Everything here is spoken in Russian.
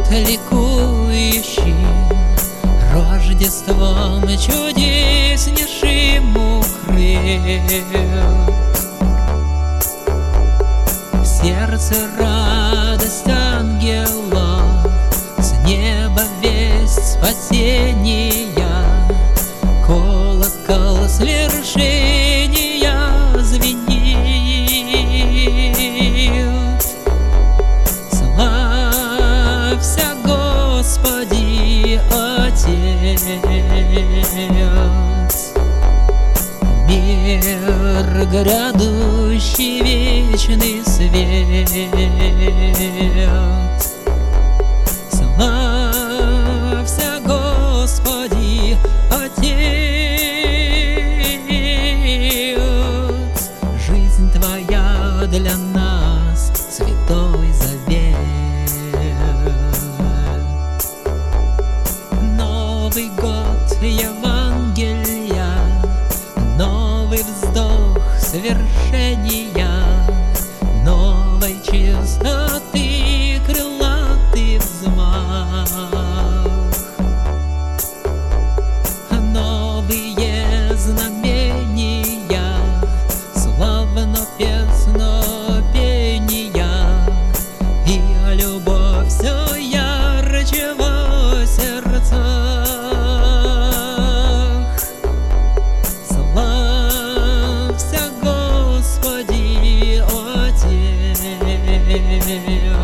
ликующий Рождеством чудеснейшим укрыл. В сердце радость ангелов, с неба весть спасения, колокол свершения звенит. Славься, Господи, Отец, мир грядущий вечный свет. Славься, Господи, Отец, жизнь Твоя для нас святой завет. Новый год Евангелия, новый вздох свершения, новой чистоты крылатый взмах, новые знамения, славно песнопения, и любовь все ярче во сердцах. Славься, Господи, Отец.